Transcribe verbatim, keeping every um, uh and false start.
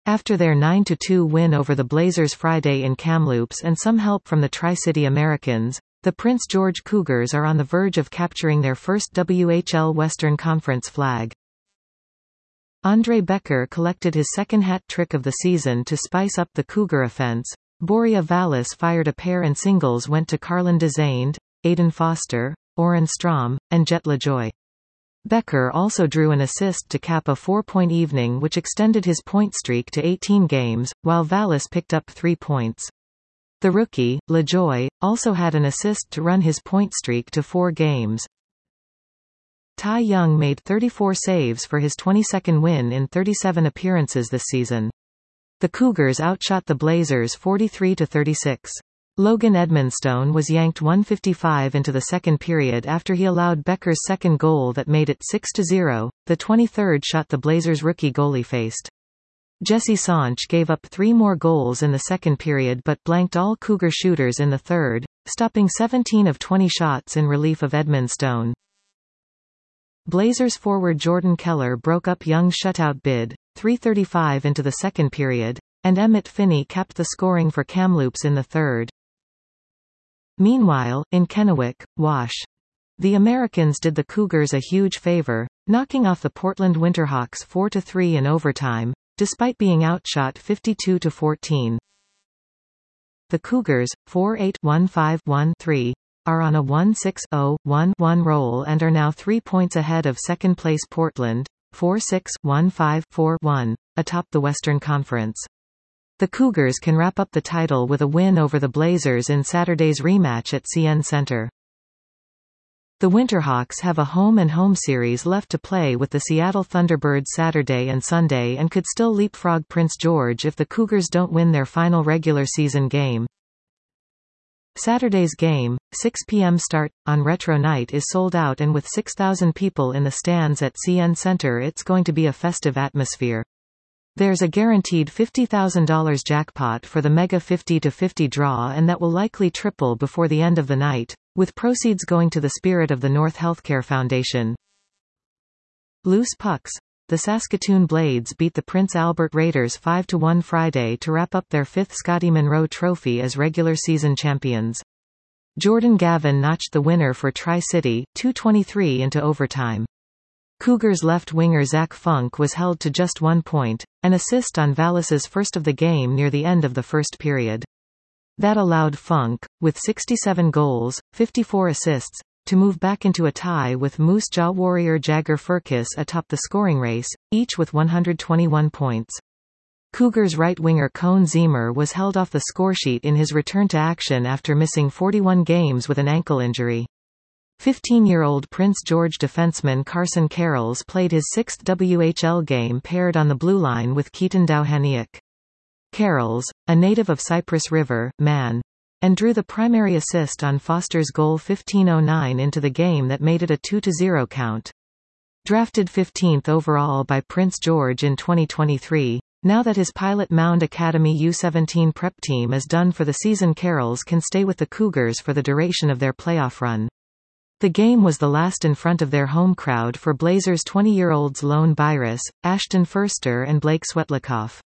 After their nine to two win over the Blazers Friday in Kamloops and some help from the Tri-City Americans, the Prince George Cougars are on the verge of capturing their first W H L Western Conference flag. Andre Becker collected his second hat trick of the season to spice up the Cougar offense. Boria Vallis fired a pair and singles went to Carlin Desained, Aiden Foster, Oren Strom, and Jet LaJoie. Becker also drew an assist to cap a four-point evening which extended his point streak to eighteen games, while Vallis picked up three points. The rookie, LaJoie, also had an assist to run his point streak to four games. Ty Young made thirty-four saves for his twenty-second win in thirty-seven appearances this season. The Cougars outshot the Blazers forty-three to thirty-six. Logan Edmonstone was yanked one fifty-five into the second period after he allowed Becker's second goal that made it six to zero, the twenty-third shot the Blazers rookie goalie faced. Jesse Sanche gave up three more goals in the second period but blanked all Cougar shooters in the third, stopping seventeen of twenty shots in relief of Edmonstone. Blazers forward Jordan Keller broke up Young's shutout bid, three thirty-five into the second period, and Emmett Finney capped the scoring for Kamloops in the third. Meanwhile, in Kennewick, Wash. The Americans did the Cougars a huge favor, knocking off the Portland Winterhawks four to three in overtime, despite being outshot fifty-two to fourteen. The Cougars, four eight one five one three, are on a one six oh one one roll and are now three points ahead of second-place Portland, four six one five four one, atop the Western Conference. The Cougars can wrap up the title with a win over the Blazers in Saturday's rematch at C N Center. The Winterhawks have a home-and-home series left to play with the Seattle Thunderbirds Saturday and Sunday and could still leapfrog Prince George if the Cougars don't win their final regular season game. Saturday's game, six p m start, on Retro Night is sold out, and with six thousand people in the stands at C N Center it's going to be a festive atmosphere. There's a guaranteed fifty thousand dollars jackpot for the Mega fifty to fifty draw, and that will likely triple before the end of the night, with proceeds going to the Spirit of the North Healthcare Foundation. Loose pucks. The Saskatoon Blades beat the Prince Albert Raiders five to one Friday to wrap up their fifth Scotty Munro Trophy as regular season champions. Jordan Gavin notched the winner for Tri-City, two twenty-three into overtime. Cougars left winger Zach Funk was held to just one point, an assist on Vallis's first of the game near the end of the first period. That allowed Funk, with sixty-seven goals, fifty-four assists, to move back into a tie with Moose Jaw warrior Jagger Firkus atop the scoring race, each with one hundred twenty-one points. Cougars right winger Cone Zemer was held off the scoresheet in his return to action after missing forty-one games with an ankle injury. fifteen-year-old Prince George defenseman Carson Carrolls played his sixth W H L game paired on the blue line with Keaton Dowhaniuk. Carrolls, a native of Cypress River, Man, and drew the primary assist on Foster's goal fifteen oh nine into the game that made it a two to zero count. Drafted fifteenth overall by Prince George in twenty twenty-three, now that his Pilot Mound Academy U seventeen prep team is done for the season, Carrolls can stay with the Cougars for the duration of their playoff run. The game was the last in front of their home crowd for Blazers twenty-year-olds Lone Byrus, Ashton Furster and Blake Swetlikoff.